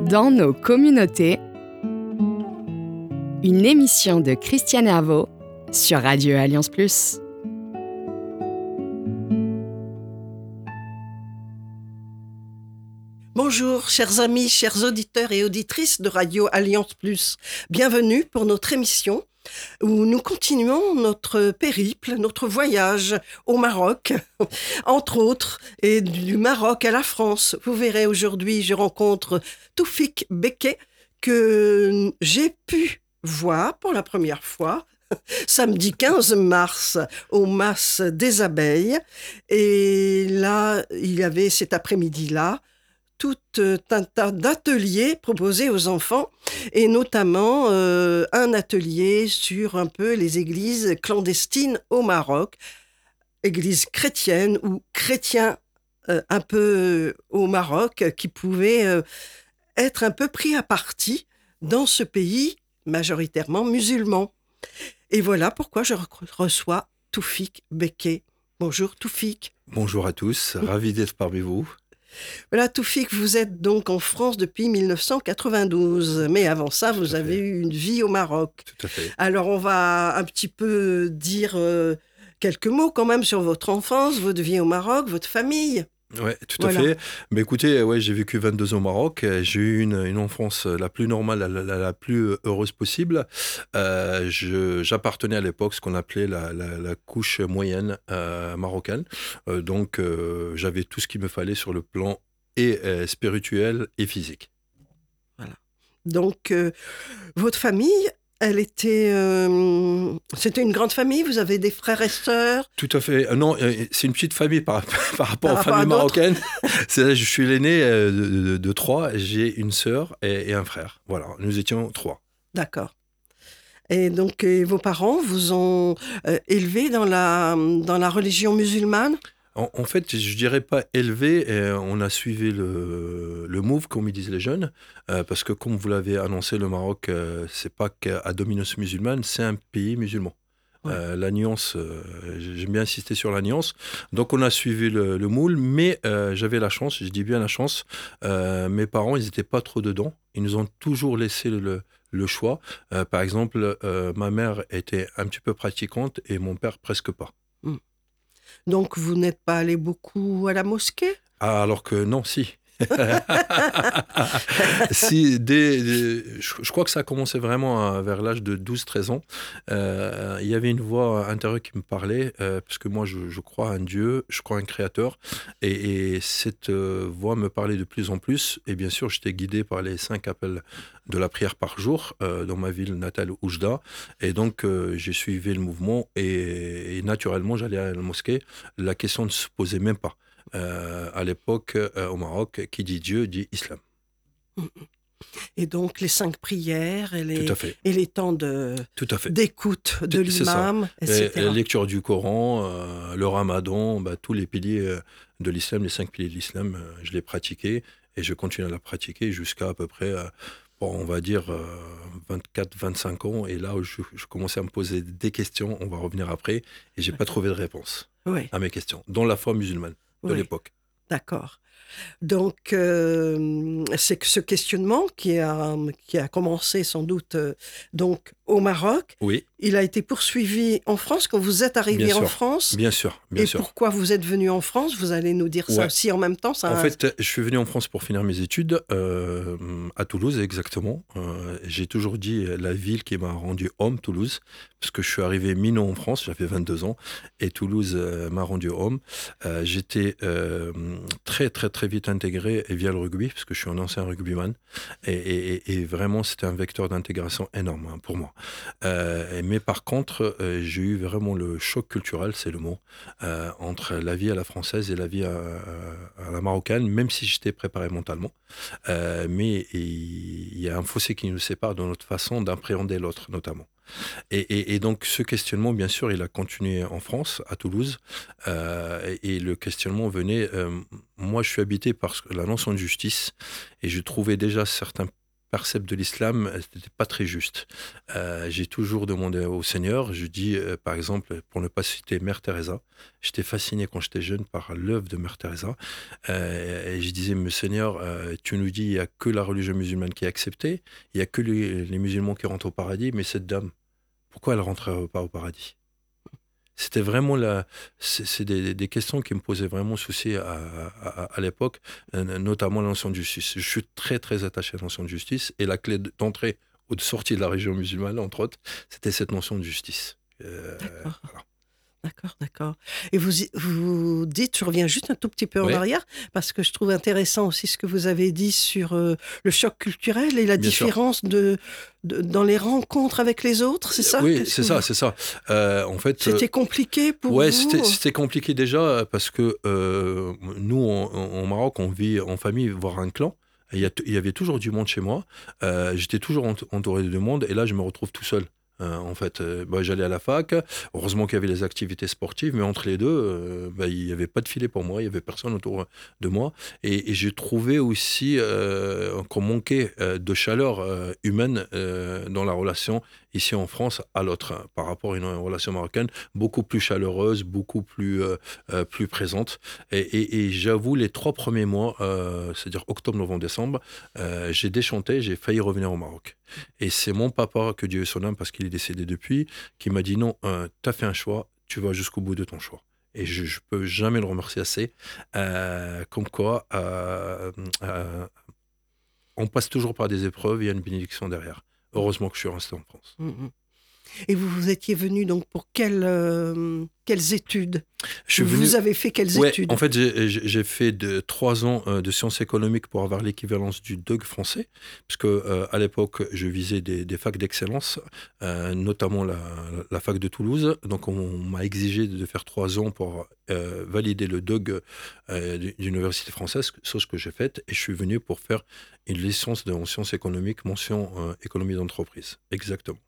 Dans nos communautés, une émission de Christiane Herveau sur Radio Alliance Plus. Bonjour, chers amis, chers auditeurs et auditrices de Radio Alliance Plus. Bienvenue pour notre émission où nous continuons notre périple, notre voyage au Maroc, entre autres, et du Maroc à la France. Vous verrez, aujourd'hui, je rencontre Toufik Beké, que j'ai pu voir pour la première fois samedi 15 mars au Mas des Abeilles. Et là, il y avait cet après-midi-là tout un tas d'ateliers proposés aux enfants, et notamment un atelier sur un peu les églises clandestines au Maroc, églises chrétiennes ou chrétiens un peu au Maroc, qui pouvaient être un peu pris à partie dans ce pays majoritairement musulman. Et voilà pourquoi je reçois Toufik Beké. Bonjour Toufik. Bonjour à tous, ravi d'être parmi vous. Voilà, Toufik, vous êtes donc en France depuis 1992, mais avant ça, vous avez eu une vie au Maroc. Tout à fait. Alors, on va un petit peu dire quelques mots quand même sur votre enfance, votre vie au Maroc, votre famille. Oui, tout à fait. Mais écoutez, j'ai vécu 22 ans au Maroc. J'ai eu une enfance la plus normale, la plus heureuse possible. J'appartenais à l'époque à ce qu'on appelait la couche moyenne marocaine. Donc, j'avais tout ce qu'il me fallait sur le plan et spirituel et physique. Voilà. Donc, votre famille... c'était une grande famille, vous avez des frères et sœurs? Tout à fait. Non, c'est une petite famille par rapport aux familles marocaines. Je suis l'aîné de trois, j'ai une sœur et un frère. Voilà, nous étions trois. D'accord. Et donc, vos parents vous ont élevé dans la religion musulmane? En fait, je dirais pas élevé, on a suivi le move, comme ils disent les jeunes, parce que comme vous l'avez annoncé, le Maroc, c'est pas qu'à dominance musulmane, c'est un pays musulman. Ouais. La nuance, j'aime bien insister sur la nuance. Donc on a suivi le moule, mais j'avais la chance, je dis bien la chance, mes parents, ils n'étaient pas trop dedans, ils nous ont toujours laissé le choix. Par exemple, ma mère était un petit peu pratiquante et mon père presque pas. Donc, vous n'êtes pas allé beaucoup à la mosquée? Ah, alors que non, si. Je crois que ça a commencé vraiment vers l'âge de 12-13 ans. Il y avait une voix intérieure qui me parlait, parce que moi, je crois à un Dieu, je crois à un créateur. Et cette voix me parlait de plus en plus. Et bien sûr, j'étais guidé par les 5 appels de la prière par jour dans ma ville natale, Oujda. Et donc, j'ai suivi le mouvement et naturellement, j'allais à la mosquée. La question ne se posait même pas. À l'époque, au Maroc, qui dit Dieu dit Islam. Et donc, les 5 prières et les temps d'écoute de l'imam, etc. La lecture du Coran, le ramadan, tous les piliers de l'islam, les 5 piliers de l'islam, je les pratiquais et je continue à la pratiquer jusqu'à peu près, on va dire, 24-25 ans. Et là où je commençais à me poser des questions, on va revenir après, et je n'ai pas trouvé de réponse à mes questions, dont la foi musulmane de l'époque. D'accord. Donc, c'est ce questionnement qui a commencé sans doute donc au Maroc. Oui. Il a été poursuivi en France quand vous êtes arrivé en France. Bien sûr. Et pourquoi vous êtes venu en France? Vous allez nous dire ça aussi en même temps. En fait, je suis venu en France pour finir mes études à Toulouse, exactement. J'ai toujours dit la ville qui m'a rendu homme, Toulouse, parce que je suis arrivé minot en France, j'avais 22 ans, et Toulouse m'a rendu homme. J'étais très, très, très vite intégré via le rugby, parce que je suis un ancien rugbyman, et vraiment, c'était un vecteur d'intégration énorme pour moi. Mais par contre, j'ai eu vraiment le choc culturel, c'est le mot, entre la vie à la française et la vie à la marocaine, même si j'étais préparé mentalement. Mais il y a un fossé qui nous sépare de notre façon d'appréhender l'autre, notamment. Et donc, ce questionnement, bien sûr, il a continué en France, à Toulouse. Et le questionnement venait... moi, je suis habité par la notion de justice, et je trouvais déjà certains perceptent de l'islam n'était pas très juste. J'ai toujours demandé au Seigneur, je dis par exemple, pour ne pas citer Mère Teresa, j'étais fasciné quand j'étais jeune par l'œuvre de Mère Teresa, et je disais, mais Seigneur, tu nous dis il n'y a que la religion musulmane qui est acceptée, il n'y a que les musulmans qui rentrent au paradis, mais cette dame, pourquoi elle ne rentrerait pas au paradis? C'était vraiment c'est des questions qui me posaient vraiment souci à l'époque, notamment la notion de justice. Je suis très, très attaché à la notion de justice et la clé d'entrée ou de sortie de la religion musulmane, entre autres, c'était cette notion de justice. D'accord. Voilà. D'accord. Et vous dites, je reviens juste un tout petit peu en arrière, parce que je trouve intéressant aussi ce que vous avez dit sur le choc culturel et la Bien différence dans les rencontres avec les autres, c'est ça? Oui, c'est ça. En fait, c'était compliqué pour ouais, vous? c'était compliqué déjà parce que nous, au Maroc, on vit en famille, voire un clan. Il y avait toujours du monde chez moi. J'étais toujours entouré de monde et là, je me retrouve tout seul. En fait, j'allais à la fac. Heureusement qu'il y avait les activités sportives, mais entre les deux, il n'y avait pas de filet pour moi. Il n'y avait personne autour de moi. Et j'ai trouvé aussi qu'on manquait de chaleur humaine dans la relation ici en France à l'autre, par rapport à une relation marocaine beaucoup plus chaleureuse, beaucoup plus présente. Et j'avoue, les 3 premiers mois, c'est-à-dire octobre, novembre, décembre, j'ai déchanté, j'ai failli revenir au Maroc. Et c'est mon papa, que Dieu ait son âme, parce qu'il est décédé depuis, qui m'a dit non, tu as fait un choix, tu vas jusqu'au bout de ton choix. Et je ne peux jamais le remercier assez. Comme quoi, on passe toujours par des épreuves, il y a une bénédiction derrière. Heureusement que je suis resté en France. Et vous étiez venu donc pour quelles études? Vous avez fait quelles études? En fait, j'ai fait 3 ans de sciences économiques pour avoir l'équivalence du DEUG français, parce que à l'époque, je visais des facs d'excellence, notamment la fac de Toulouse. Donc, on m'a exigé de faire 3 ans pour valider le DEUG d'université française, chose que j'ai faite, et je suis venu pour faire une licence en sciences économiques, mention économie d'entreprise. Exactement.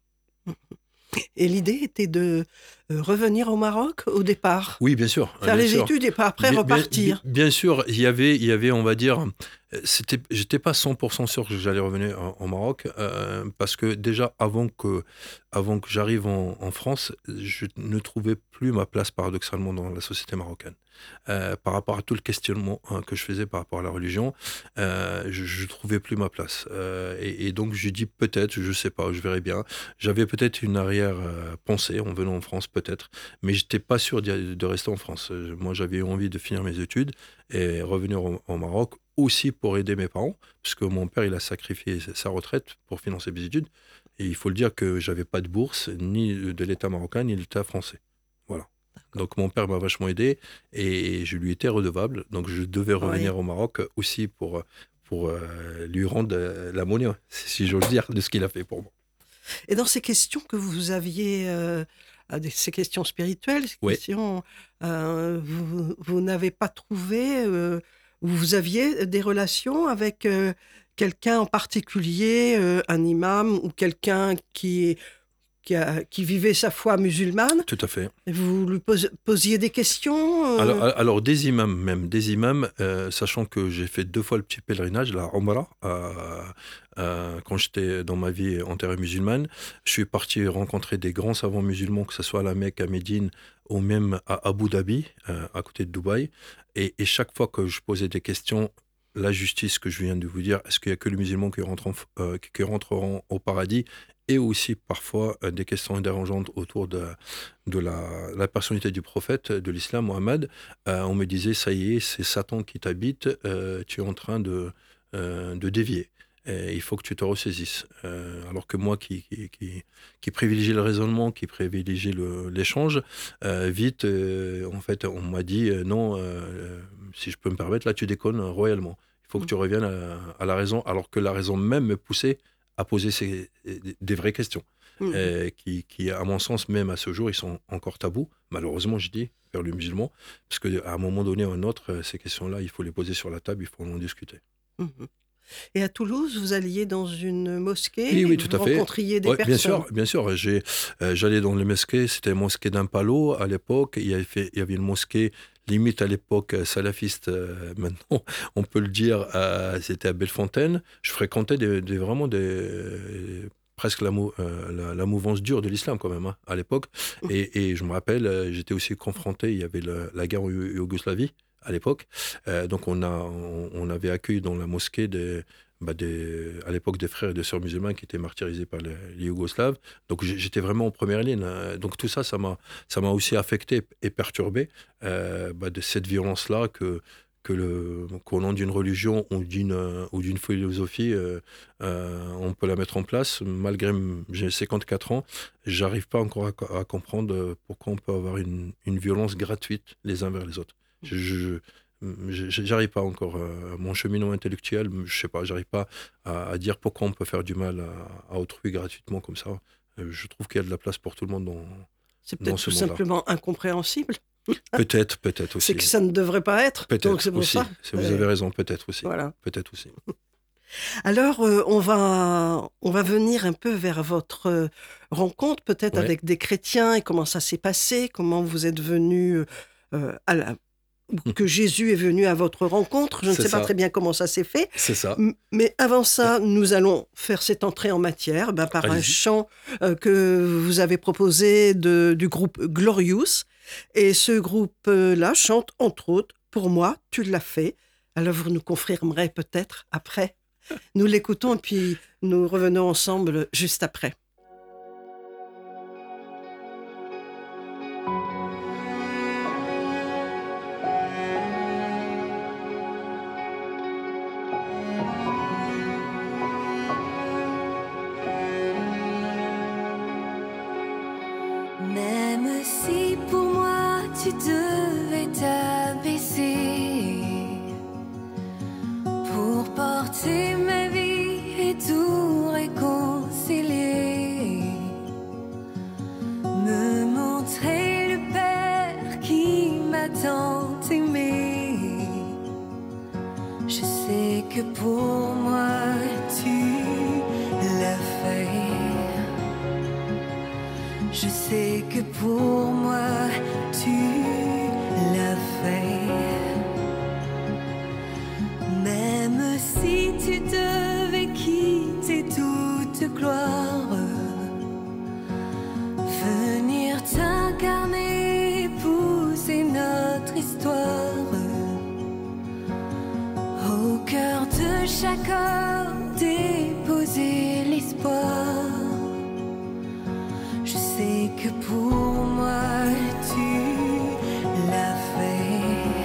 Et l'idée était de revenir au Maroc au départ? Oui, bien sûr. Faire bien les sûr. études et pas après repartir? Bien sûr, il y avait, on va dire, j'étais pas 100% sûr que j'allais revenir au Maroc, parce que déjà, avant que j'arrive en France, je ne trouvais plus ma place, paradoxalement, dans la société marocaine. Par rapport à tout le questionnement que je faisais par rapport à la religion, je trouvais plus ma place. Et donc, je dis peut-être, je sais pas, je verrai bien. J'avais peut-être une arrière-pensée en venant en France, peut-être, mais j'étais pas sûr de rester en France. Moi, j'avais envie de finir mes études et revenir au Maroc, aussi pour aider mes parents, parce que mon père, il a sacrifié sa retraite pour financer mes études. Et il faut le dire que j'avais pas de bourse, ni de l'État marocain, ni de l'État français. Voilà. Donc mon père m'a vachement aidé et je lui étais redevable. Donc je devais revenir au Maroc aussi pour lui rendre la monnaie, si j'ose dire, de ce qu'il a fait pour moi. Et dans ces questions que vous aviez, ces questions spirituelles, ces questions, vous n'avez pas trouvé, vous aviez des relations avec quelqu'un en particulier, un imam ou quelqu'un qui vivait sa foi musulmane? Tout à fait. Vous lui posiez des questions? Alors des imams, sachant que j'ai fait 2 fois le petit pèlerinage, la Omra, quand j'étais dans ma vie en terre musulmane. Je suis parti rencontrer des grands savants musulmans, que ce soit à la Mecque, à Médine, ou même à Abu Dhabi, à côté de Dubaï. Et chaque fois que je posais des questions, la justice que je viens de vous dire, est-ce qu'il n'y a que les musulmans qui rentreront au paradis, et aussi parfois des questions dérangeantes autour de la personnalité du prophète de l'islam, Mohammed. On me disait, ça y est, c'est Satan qui t'habite, tu es en train de dévier. Et il faut que tu te ressaisisses. Alors que moi, qui privilégie le raisonnement, qui privilégie l'échange, vite, en fait, on m'a dit, non, si je peux me permettre, là, tu déconnes royalement. Il faut que tu reviennes à la raison, alors que la raison même me poussait à poser des vraies questions, qui, à mon sens, même à ce jour, ils sont encore tabous, malheureusement, je dis, vers le musulman, parce qu'à un moment donné ou un autre, ces questions-là, il faut les poser sur la table, il faut en discuter. Et à Toulouse, vous alliez dans une mosquée? Oui, oui, tout à fait. Vous rencontriez des Ouais, personnes? bien sûr. J'allais dans les mosquées. C'était la mosquée d'Impalo à l'époque. Il y avait une mosquée limite à l'époque salafiste. Maintenant, on peut le dire. C'était à Bellefontaine. Je fréquentais presque la mouvance dure de l'islam quand même, hein, à l'époque. Et je me rappelle, j'étais aussi confronté. Il y avait la guerre en Yougoslavie à l'époque. Donc on avait accueilli dans la mosquée à l'époque des frères et des sœurs musulmans qui étaient martyrisés par les Yougoslaves. Donc j'étais vraiment en première ligne, hein. Donc tout ça, ça m'a aussi affecté et perturbé de cette violence-là qu'au nom d'une religion ou d'une philosophie, on peut la mettre en place. Malgré j'ai 54 ans, j'arrive pas encore à comprendre pourquoi on peut avoir une violence gratuite les uns vers les autres. J'arrive pas encore, mon cheminement intellectuel, je sais pas, j'arrive pas à dire pourquoi on peut faire du mal à autrui gratuitement comme ça. Je trouve qu'il y a de la place pour tout le monde C'est dans peut-être ce tout monde-là. simplement incompréhensible. Peut-être aussi. C'est que ça ne devrait pas être. Donc c'est pour aussi. ça. Vous avez raison, peut-être aussi. Voilà. Peut-être aussi. Alors, on va venir un peu vers votre rencontre, peut-être Ouais. avec des chrétiens, et comment ça s'est passé, comment vous êtes venu que Jésus est venu à votre rencontre. Je ne C'est sais pas ça. très bien comment ça s'est fait. C'est ça. Mais avant ça, nous allons faire cette entrée en matière par un Allez-y. chant que vous avez proposé du groupe Glorious. Et ce groupe-là chante, entre autres, « Pour moi, tu l'as fait ». Alors vous nous confirmerez peut-être après. Nous l'écoutons et puis nous revenons ensemble juste après. Même si pour moi tu devais t'abaisser pour porter ma vie et tout réconcilier, me montrer le Père qui m'a tant aimé, je sais que pour moi tu l'as fait. Je sais que pour moi tu l'as fait. Même si tu devais quitter toute gloire, venir t'incarner, épouser notre histoire, au cœur de chaque homme déposer l'espoir. Je sais que pour moi tu l'as fait.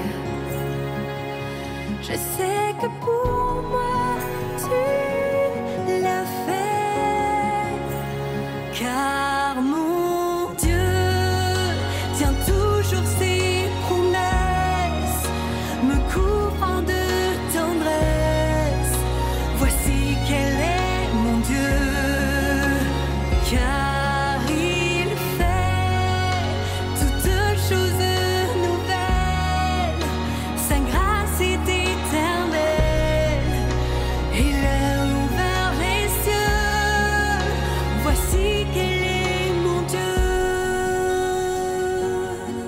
Je sais que pour moi tu l'as fait. Car mon Dieu tient toujours ses promesses, me couvrant de tendresse. Voici quel est mon Dieu. Car il fait toutes choses nouvelles, sa grâce est éternelle. Il a ouvert les cieux, voici quel est mon Dieu.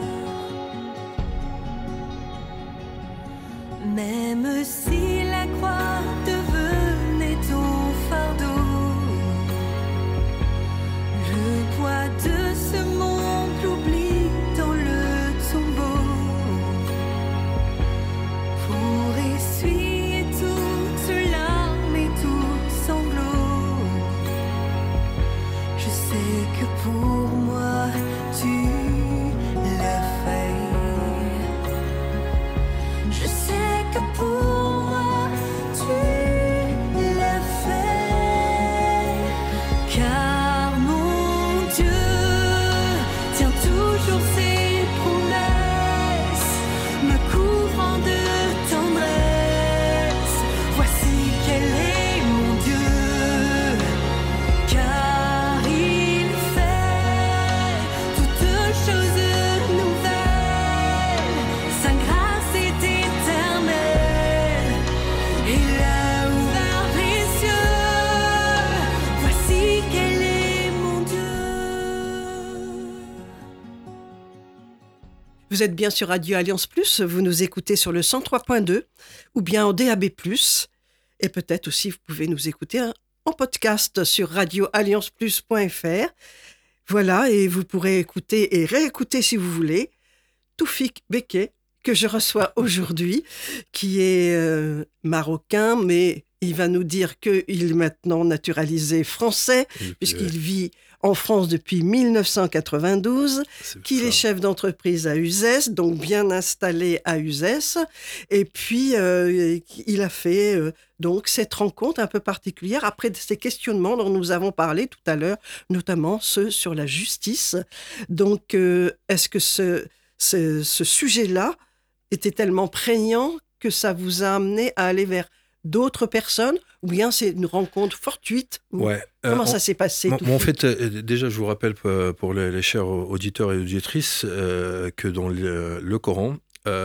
Vous êtes bien sur Radio Alliance Plus, vous nous écoutez sur le 103.2 ou bien en DAB+. Et peut-être aussi, vous pouvez nous écouter en podcast sur radioallianceplus.fr. Voilà, et vous pourrez écouter et réécouter si vous voulez Toufik Beke, que je reçois aujourd'hui, qui est marocain, mais il va nous dire qu'il est maintenant naturalisé français, puisqu'il vit en France depuis 1992, qu'il est chef d'entreprise à Uzès, donc bien installé à Uzès. Et puis, il a fait donc cette rencontre un peu particulière après ces questionnements dont nous avons parlé tout à l'heure, notamment ceux sur la justice. Donc, est-ce que ce sujet-là était tellement prégnant que ça vous a amené à aller vers d'autres personnes, ou bien c'est une rencontre fortuite? Comment ça s'est passé? En fait, déjà, je vous rappelle pour les chers auditeurs et auditrices que dans le Coran,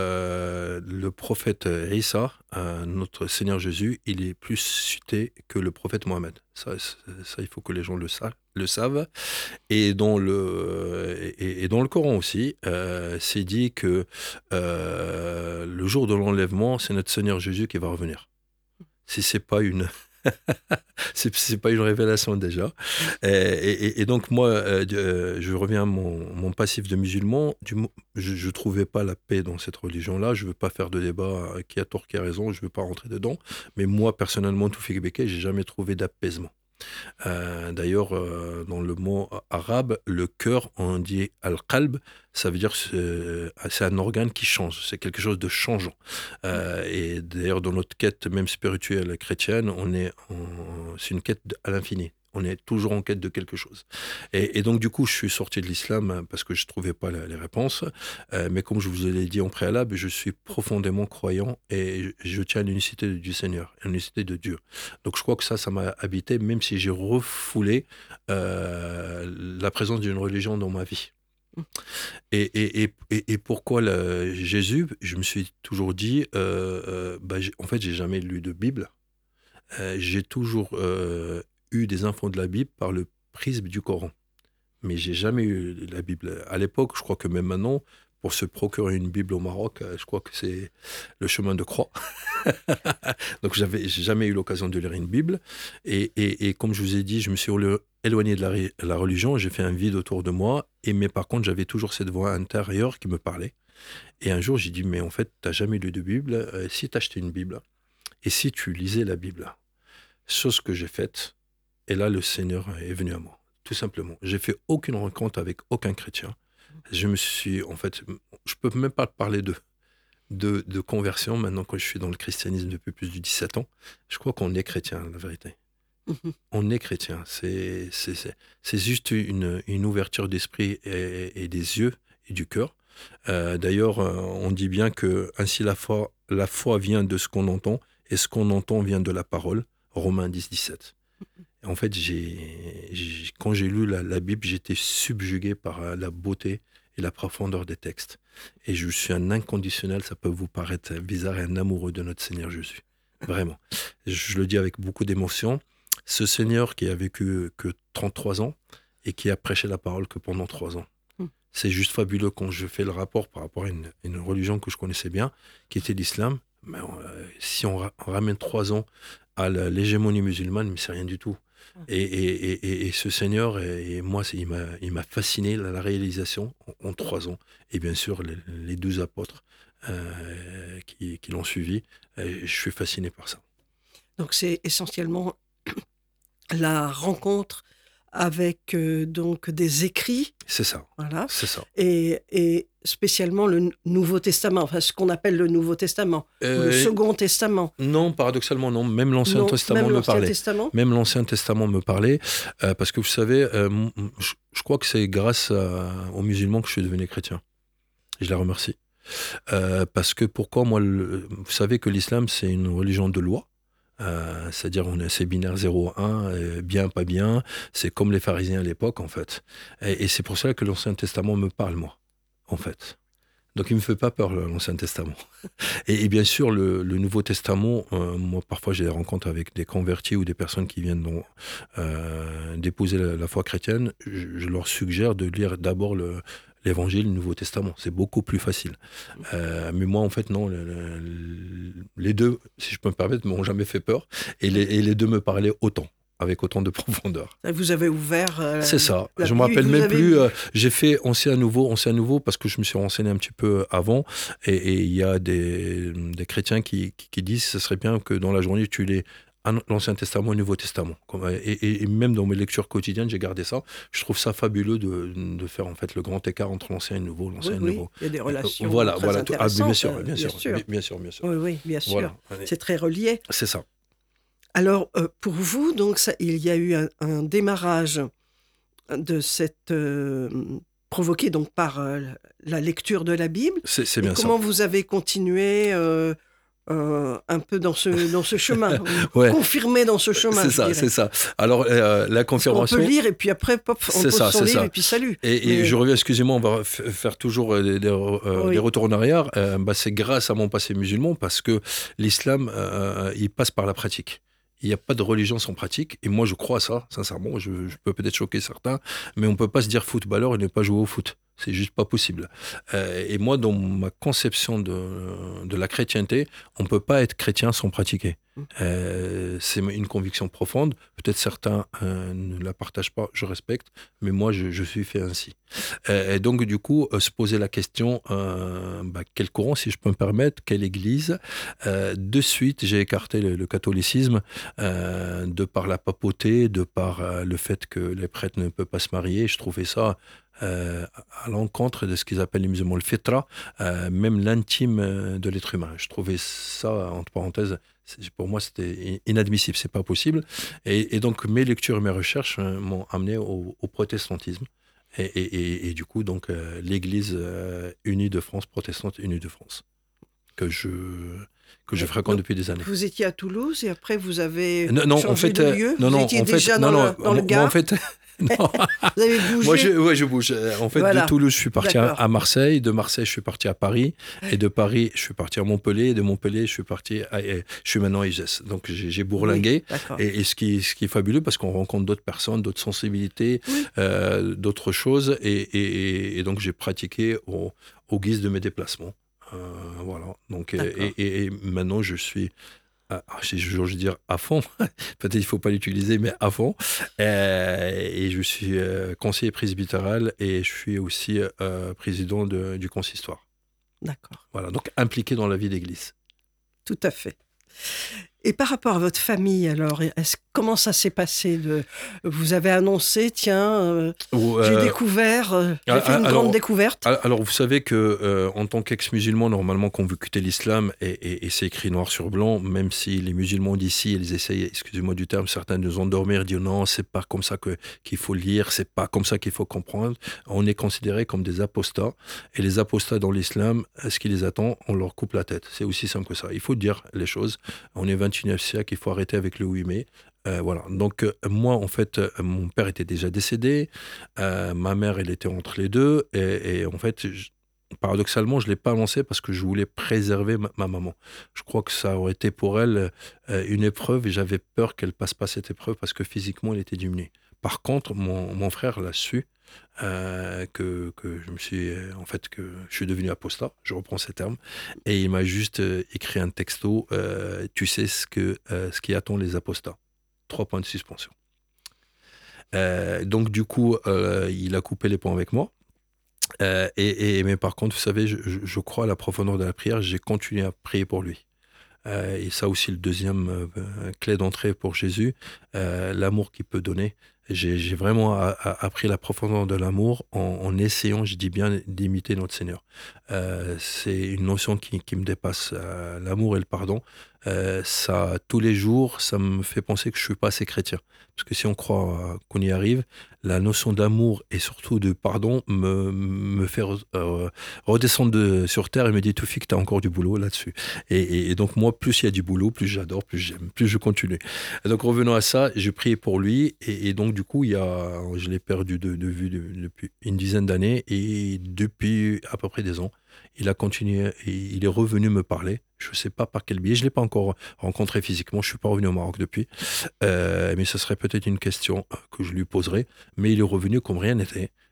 le prophète Isa, notre Seigneur Jésus, il est plus cité que le prophète Mohammed. Ça, il faut que les gens le savent. Et dans le Coran aussi, c'est dit que le jour de l'enlèvement, c'est notre Seigneur Jésus qui va revenir. Si c'est pas une c'est pas une révélation déjà. Et donc moi, je reviens à mon passif de musulman. Je trouvais pas la paix dans cette religion-là. Je veux pas faire de débat qui a tort, qui a raison. Je veux pas rentrer dedans. Mais moi, personnellement, Toufik Beke, j'ai jamais trouvé d'apaisement. D'ailleurs, dans le mot arabe, le cœur, on dit al-qalb, ça veut dire c'est un organe qui change, c'est quelque chose de changeant. Et d'ailleurs, dans notre quête même spirituelle chrétienne, c'est une quête à l'infini. On est toujours en quête de quelque chose. Et donc, du coup, je suis sorti de l'islam parce que je ne trouvais pas les réponses. Mais comme je vous l'ai dit en préalable, je suis profondément croyant et je tiens à l'unicité du Seigneur, à l'unicité de Dieu. Donc, je crois que ça m'a habité, même si j'ai refoulé la présence d'une religion dans ma vie. Et pourquoi Jésus? Je me suis toujours dit, en fait, j'ai jamais lu de Bible. J'ai toujours eu des infos de la Bible par le prisme du Coran. Mais j'ai jamais eu la Bible. À l'époque, je crois que même maintenant, pour se procurer une Bible au Maroc, je crois que c'est le chemin de croix. Donc, j'ai jamais eu l'occasion de lire une Bible. Et comme je vous ai dit, je me suis éloigné de la religion. J'ai fait un vide autour de moi. Mais par contre, j'avais toujours cette voix intérieure qui me parlait. Et un jour, j'ai dit, mais en fait, tu n'as jamais lu de Bible. Si tu achetais une Bible, et si tu lisais la Bible, chose que j'ai faite, et là, le Seigneur est venu à moi, tout simplement. J'ai fait aucune rencontre avec aucun chrétien. Je me suis, en fait, je peux même pas parler de conversion maintenant que je suis dans le christianisme depuis plus de 17 ans. Je crois qu'on est chrétien, la vérité. On est chrétien. C'est juste une ouverture d'esprit et des yeux et du cœur. D'ailleurs, on dit bien que ainsi la foi vient de ce qu'on entend et ce qu'on entend vient de la parole. Romains 10, 17. En fait, quand j'ai lu la Bible, j'étais subjugué par la beauté et la profondeur des textes. Et je suis un inconditionnel, ça peut vous paraître bizarre, et un amoureux de notre Seigneur Jésus. Vraiment. Je le dis avec beaucoup d'émotion. Ce Seigneur qui a vécu que 33 ans et qui a prêché la parole que pendant 3 ans. C'est juste fabuleux quand je fais le rapport par rapport à une religion que je connaissais bien, qui était l'islam. Mais si on ramène 3 ans à l'hégémonie musulmane, mais c'est rien du tout. Et ce Seigneur, et moi, il m'a fasciné la réalisation en 3 ans. Et bien sûr, les 12 apôtres qui l'ont suivi. Je suis fasciné par ça. Donc c'est essentiellement la rencontre avec donc des écrits. C'est ça. Voilà. C'est ça. Et spécialement le Nouveau Testament, enfin ce qu'on appelle le Nouveau Testament, ou le Second Testament. Non, paradoxalement non. Même l'Ancien Testament me parlait. Même l'Ancien Testament me parlait, parce que vous savez, je crois que c'est grâce aux musulmans que je suis devenu chrétien. Je les remercie. Parce que pourquoi moi, vous savez que l'islam c'est une religion de loi. C'est-à-dire on est assez binaire 0-1, bien, pas bien, c'est comme les pharisiens à l'époque en fait. Et c'est pour ça que l'Ancien Testament me parle moi, en fait. Donc il ne me fait pas peur l'Ancien Testament. Et bien sûr le Nouveau Testament, moi parfois j'ai des rencontres avec des convertis ou des personnes qui viennent d'épouser la foi chrétienne, je leur suggère de lire d'abord l'Évangile, le Nouveau Testament. C'est beaucoup plus facile. Mais moi, en fait, non. Les deux, si je peux me permettre, m'ont jamais fait peur. Et les deux me parlaient autant, avec autant de profondeur. Vous avez ouvert. C'est ça. Je ne me rappelle même plus. J'ai fait Ancien Nouveau, parce que je me suis renseigné un petit peu avant. Et il y a des chrétiens qui disent que ce serait bien que dans la journée, tu lis l'Ancien Testament et le Nouveau Testament. Et même dans mes lectures quotidiennes, j'ai gardé ça. Je trouve ça fabuleux de faire en fait le grand écart entre l'Ancien et le Nouveau. Oui, il y a des relations voilà, très intéressantes. Bien sûr. Oui, bien sûr. Voilà. C'est très relié. C'est ça. Alors, pour vous, donc, il y a eu un démarrage de cette... provoqué donc par la lecture de la Bible. C'est bien ça. Comment vous avez continué un peu dans ce chemin, confirmé dans ce chemin. C'est ça. Alors, la confirmation... On peut lire et puis après, pop, on pose son livre et puis salut. Et je reviens, excusez-moi, on va faire toujours des retours en arrière. C'est grâce à mon passé musulman parce que l'islam, il passe par la pratique. Il n'y a pas de religion sans pratique. Et moi, je crois à ça, sincèrement. Je peux peut-être choquer certains, mais on ne peut pas se dire footballeur et ne pas jouer au foot. C'est juste pas possible. Et moi, dans ma conception de la chrétienté, on ne peut pas être chrétien sans pratiquer. C'est une conviction profonde. Peut-être certains ne la partagent pas, je respecte, mais moi, je suis fait ainsi. Et donc, du coup, se poser la question, quel courant, si je peux me permettre, quelle église. De suite, j'ai écarté le catholicisme de par la papauté, de par le fait que les prêtres ne peuvent pas se marier. Je trouvais ça à l'encontre de ce qu'ils appellent les musulmans le fitra, même l'intime de l'être humain. Je trouvais ça, entre parenthèses, pour moi c'était inadmissible, c'est pas possible. Et donc mes lectures et mes recherches m'ont amené au protestantisme. Et du coup, donc, l'Église unie de France, protestante unie de France, que je fréquente depuis des années. Vous étiez à Toulouse et après vous avez changé de lieu. Vous étiez déjà dans le Gard. En fait, non. Vous avez bougé. Moi, je bouge. En fait, de Toulouse, je suis parti à Marseille. De Marseille, je suis parti à Paris. Et de Paris, je suis parti à Montpellier. Et de Montpellier, je suis maintenant à Igès. Donc, j'ai bourlingué. Et ce qui est fabuleux, parce qu'on rencontre d'autres personnes, d'autres sensibilités, d'autres choses. Et donc, j'ai pratiqué au guise de mes déplacements. Voilà. Donc, et maintenant, je suis... je veux dire à fond, peut-être il ne faut pas l'utiliser, mais à fond. Et je suis conseiller presbytéral et je suis aussi président du consistoire. D'accord. Voilà, donc impliqué dans la vie d'église. Tout à fait. Et par rapport à votre famille, alors, comment ça s'est passé vous avez annoncé, tiens, j'ai découvert, j'ai fait une grande découverte. Alors, vous savez que en tant qu'ex-musulman, normalement, quand vous quittez l'islam, et c'est écrit noir sur blanc, même si les musulmans d'ici, ils essayent, excusez-moi du terme, certains nous endormir, dire non, c'est pas comme ça qu'il faut lire, c'est pas comme ça qu'il faut comprendre. On est considérés comme des apostats. Et les apostats dans l'islam, ce qui les attend, on leur coupe la tête. C'est aussi simple que ça. Il faut dire les choses. On est 21e siècle, il faut arrêter avec le 8 mai. Voilà. Donc, moi, en fait, mon père était déjà décédé. Ma mère, elle était entre les deux. Et en fait, paradoxalement, je ne l'ai pas annoncé parce que je voulais préserver ma maman. Je crois que ça aurait été pour elle une épreuve et j'avais peur qu'elle ne passe pas cette épreuve parce que physiquement, elle était diminuée. Par contre, mon frère l'a su. Que je me suis que je suis devenu apostat, je reprends ces termes, et il m'a juste écrit un texto, tu sais ce qui attend les apostats, 3 points de suspension. Donc du coup il a coupé les ponts avec moi, mais par contre vous savez, je crois à la profondeur de la prière, j'ai continué à prier pour lui. Et ça aussi, le deuxième clé d'entrée pour Jésus, l'amour qu'il peut donner. J'ai vraiment appris la profondeur de l'amour en essayant, je dis bien, d'imiter notre Seigneur. C'est une notion qui me dépasse. L'amour et le pardon, ça, tous les jours, ça me fait penser que je ne suis pas assez chrétien. Parce que si on croit qu'on y arrive, la notion d'amour et surtout de pardon me fait redescendre sur terre et me dit, Toufik, tu as encore du boulot là-dessus. Et donc moi, plus il y a du boulot, plus j'adore, plus j'aime, plus je continue. Et donc revenons à ça, j'ai prié pour lui et donc du coup, je l'ai perdu de vue depuis une dizaine d'années et depuis à peu près des ans, il a continué et il est revenu me parler. Je ne sais pas par quel biais, je ne l'ai pas encore rencontré physiquement, je ne suis pas revenu au Maroc depuis, mais ce serait peut-être une question que je lui poserai. Mais il est revenu comme rien n'était.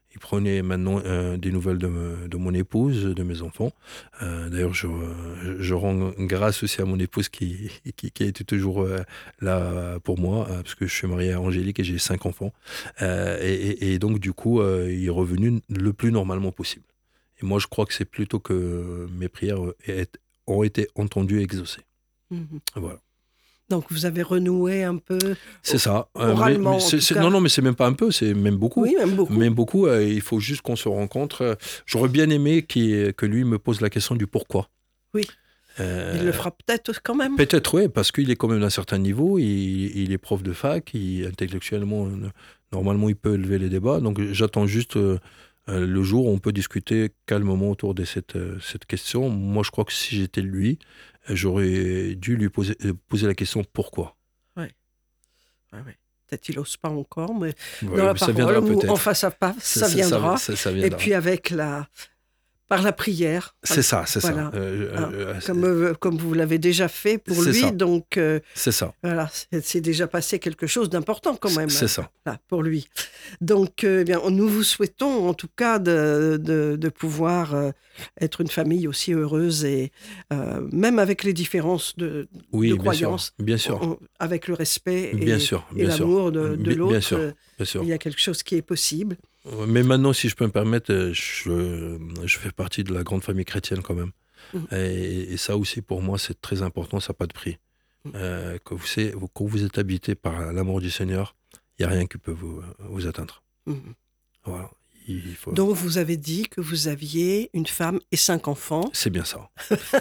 Il prenait maintenant des nouvelles de mon épouse, de mes enfants. D'ailleurs, je rends grâce aussi à mon épouse qui a été toujours là pour moi, parce que je suis marié à Angélique et j'ai 5 enfants. Et donc, du coup, il est revenu le plus normalement possible. Et moi, je crois que c'est plutôt que mes prières ont été entendues et exaucées. Mhm. Voilà. Donc, vous avez renoué un peu. C'est ça. Oralement, en tout cas. Non, mais c'est même pas un peu, c'est même beaucoup. Oui, même beaucoup. Même beaucoup, il faut juste qu'on se rencontre. J'aurais bien aimé que lui me pose la question du pourquoi. Oui. Il le fera peut-être quand même. Peut-être, oui, parce qu'il est quand même d'un certain niveau. Il est prof de fac. Intellectuellement, normalement, il peut élever les débats. Donc, j'attends juste le jour où on peut discuter calmement autour de cette question. Moi, je crois que si j'étais lui, j'aurais dû lui poser la question pourquoi. Ouais. Peut-être il n'ose pas encore, mais Ouais, dans la mais ça parole viendra ou peut-être. en face à face, ça viendra. Ça Et viendra. puis par la prière. C'est ça. Voilà. Comme vous l'avez déjà fait pour C'est lui, ça. donc C'est ça. voilà, c'est déjà passé quelque chose d'important quand même. C'est ça. Là, pour lui. Donc, bien, nous vous souhaitons en tout cas de pouvoir être une famille aussi heureuse et même avec les différences de Oui, croyances, bien sûr. avec le respect Bien sûr. et l'amour de l'autre, Bien sûr. Bien sûr. il y a quelque chose qui est possible. Mais maintenant, si je peux me permettre, je fais partie de la grande famille chrétienne quand même. Et ça aussi, pour moi, c'est très important, ça n'a pas de prix. Quand vous êtes habité par l'amour du Seigneur, il n'y a rien qui peut vous atteindre. Voilà. Donc, vous avez dit que vous aviez une femme et 5 enfants. C'est bien ça.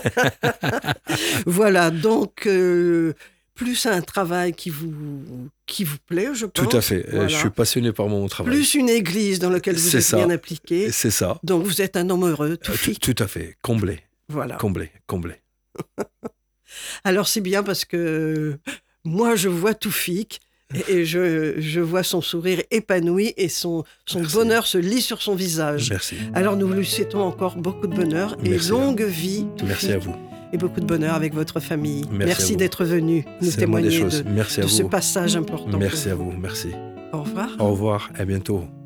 Voilà, donc plus un travail qui vous plaît, je pense. Tout à fait. Voilà. Je suis passionné par mon travail. Plus une église dans laquelle vous êtes bien impliqué. C'est ça. Donc vous êtes un homme heureux, tout à fait. Comblé. Voilà. Comblé. Alors c'est bien parce que moi je vois Toufik et je vois son sourire épanoui et son bonheur se lit sur son visage. Merci. Alors nous lui souhaitons encore beaucoup de bonheur et longue vie, Toufik. Merci à vous. Et beaucoup de bonheur avec votre famille. Merci d'être venu nous témoigner de Merci à ce vous. passage important. Merci à vous. Merci. Au revoir. Au revoir. À bientôt.